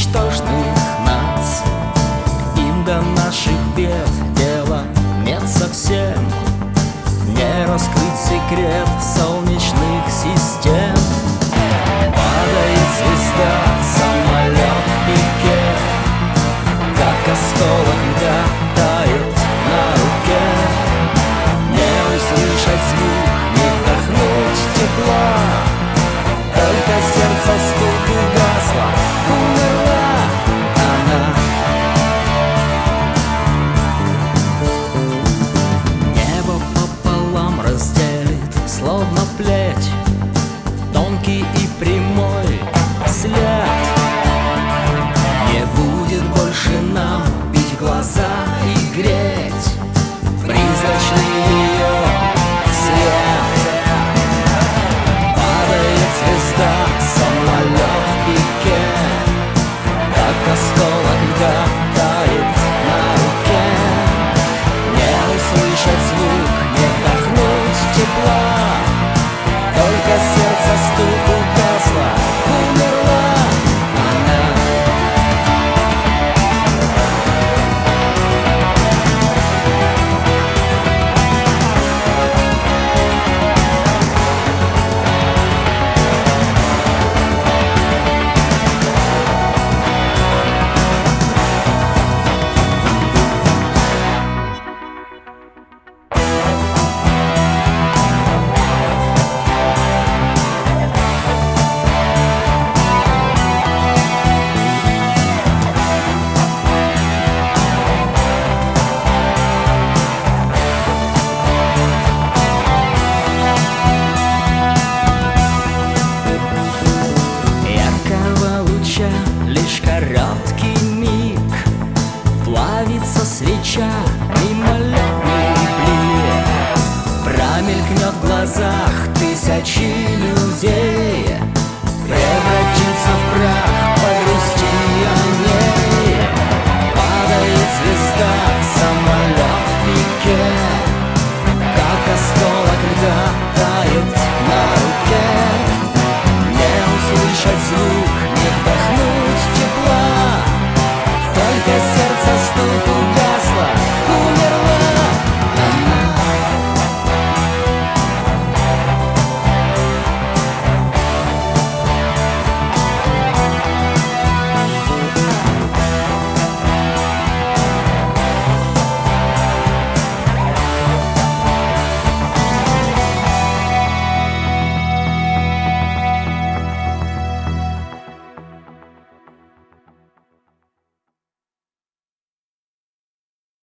ничтожных нас. Им до наших бед дела нет совсем, не раскрыть секрет солнечных систем. Падает звезда, самолет в пике, как осколок льда тает на руке. Не услышать звук, не вдохнуть тепла, только сердце стук угасло, умерла она. Небо пополам разделит, словно плеть, тонкий и прямой след. Не будет больше нам бить глаза и греть призрачный ее свет. Падает звезда, самолет в пике, как осколок льда тает на руке. Не услышать звук, не вдохнуть тепла, только сердце стук угасло, умерла она. Лишь короткий миг, плавится свеча, мимолетный блик, промелькнет в глазах тысячи людей.